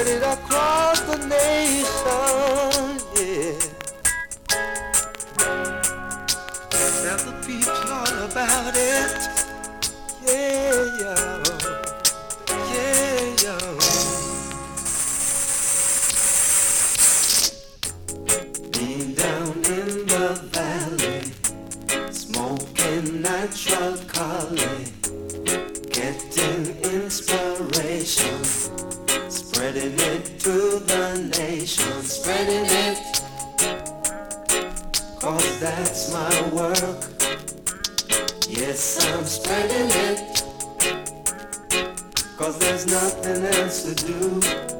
it across the nation, yeah. Tell the people all about it, yeah, yeah, yeah, yeah. Being down in the valley, smoking natural collie, getting inspiration, spreading it to the nation, spreading it, 'cause that's my work. Yes, I'm spreading it, 'cause there's nothing else to do.